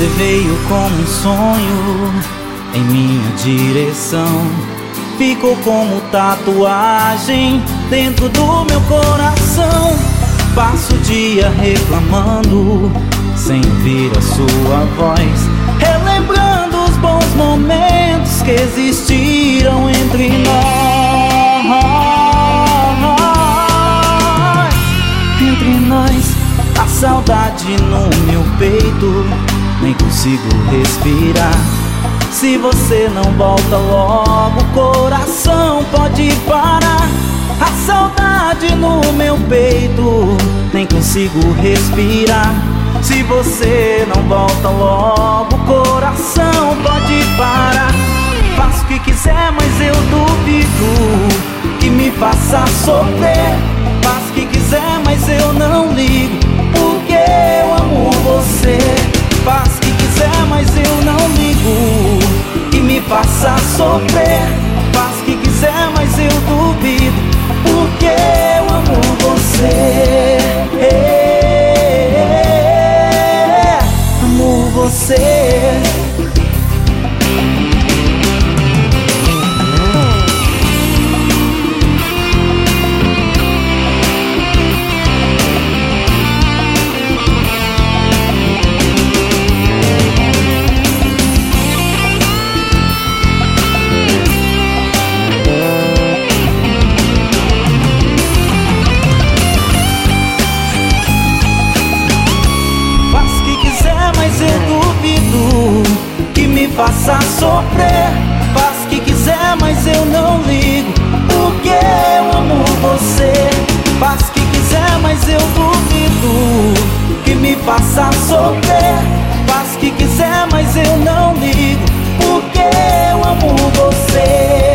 Você veio como um sonho em minha direção, ficou como tatuagem dentro do meu coração. Passo o dia reclamando, sem ouvir a sua voz, relembrando os bons momentos que existiram entre nós. Entre nós, a saudade no meu peito, nem consigo respirar. Se você não volta logo, o coração pode parar. A saudade no meu peito, nem consigo respirar. Se você não volta logo, o coração pode parar. Faço o que quiser, mas eu duvido que me faça sofrer. Faço o que quiser, mas eu não ligo, porque eu amo você. Faço o que quiser, mas eu não ligo que me faça sofrer. Faço o que quiser, mas eu duvido, porque eu amo você. Amo você. Mas eu duvido que me faça sofrer. Faço o que quiser, mas eu não ligo, porque eu amo você. Faço o que quiser, mas eu duvido que me faça sofrer. Faço o que quiser, mas eu não ligo, porque eu amo você.